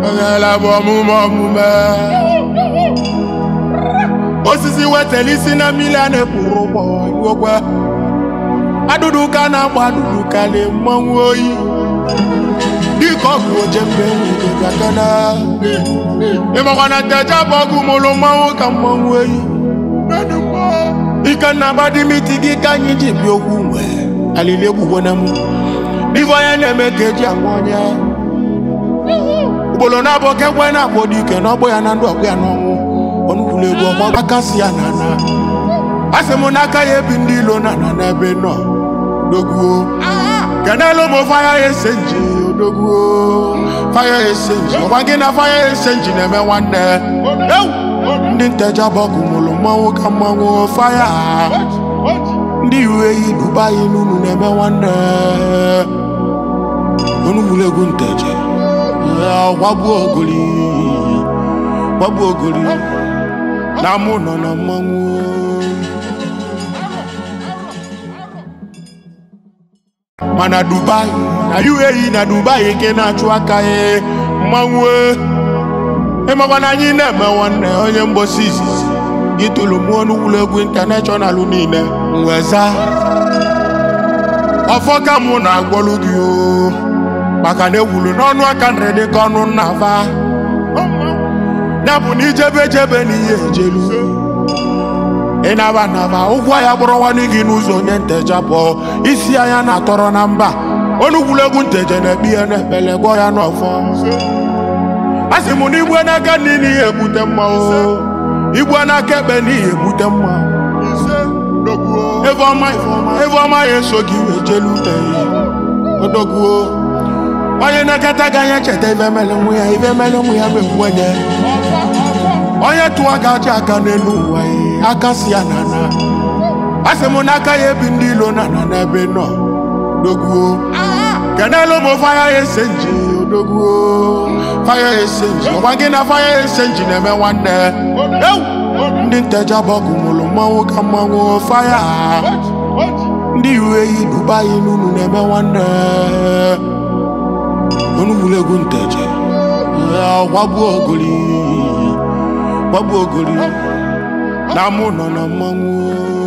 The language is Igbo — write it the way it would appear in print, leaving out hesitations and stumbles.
la bomume osisi wetelisi na milane puru bo adudu kana adudu kale mmanwu oyi diko go jembe ni gakana imakwana teja bogu molo mmanwu ka mmanwu oyi ikana badi mitigi kanyi jibi ogu nwe alile bubona mu bivo ya nemekeji amonya ubolo na boke kwena bodike no boya na ndo akwa no onukule go mo bakasi ya nana asemo naka ye bindilo nana na be no doguo kanalo mo fire essence doguo fire essence wangena fire essence na me wande ndi nteja bogu molo mawo kamawo fire ndi weyi Dubai nunu na me wande onukule go nteja wabu ogoli na muno na mangu mana Dubai na UAE na Dubai ke na chuaka e mangu e mabana nyi na me wanne onye mbosi isisi itulu mu onugwu international niile nweza ofoka mu na agbolu gi o maka na ewulu n'ọnụ aka nrede ka ọnụ nnafa ya bụ na ijebe n'ihe ejelu ịnaba naba ụgwọ ya kpọrọ nwanne gị n'ụzọ onye nteja pụọ isi anya na-atọrọ na mba onugwulegwu nteje na-ekpe ya na-ekpele gụọ ya n'ọfọ asị m na igbu n'aka nri n'ihe ebute mma igbu n'aka ekpe n'ihe ebute mma ebe ọma ya eso gị wee jelu odoguo onye nakata ganya cheta ibe mele nwe ya be ngwenye onye tuwa gaji aka n'elu ụwa aka si ya nana asemo n'aka ya ebi ndị ilo nana n'ebe nọ doguo kenelo mo fire essence doguo fire essence wangena fire essence na me nwanne ndị nteja bogu molo mawo ka mawo fire ndị UAE Dubai nunu na me nwanne onugule go nteje wabu ogoli na muno na mangu